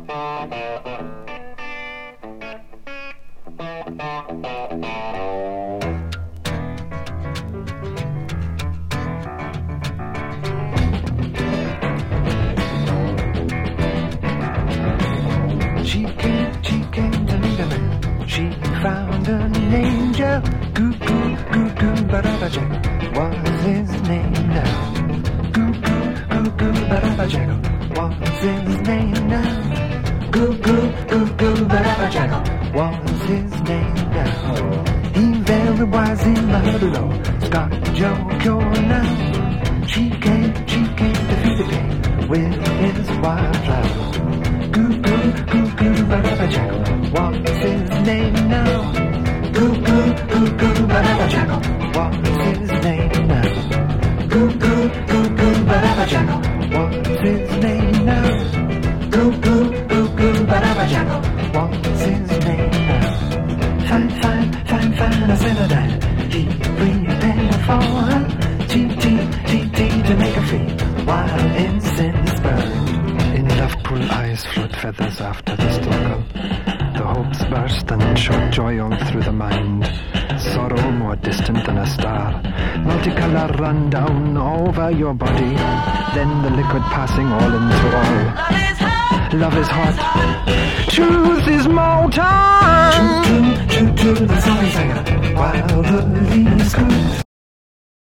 She came to meet a man. She found an angel. Goo goo goo goo ba-da-ba jack was his name now. Goo goo goo goo ba-da-ba jack was his name now. Goo goo goo goo ba-da-ba jack was his name now. He very wise in the huddle, Scott Joe now. She came to feed the pain with his wildflower. Goo goo goo goo ba-da-ba jack was his name now. Goo goo goo goo ba-da-ba jack was his name now. Goo goo goo goo ba-da-ba jack was his name now. Goo goo goo goo ba-da-ba jack was his name now. Fine, fine, fine, fine, I said that he prepared for her. Tea to make her free while incense burned. In love-pool eyes float feathers after the struggle. The hopes burst and shot joy all through the mind. Sorrow more distant than a star. Multicolour run down over your body. Then the liquid passing all into all. Love is hot. Truth is molten. True, the zombie singer. While the leaves groove.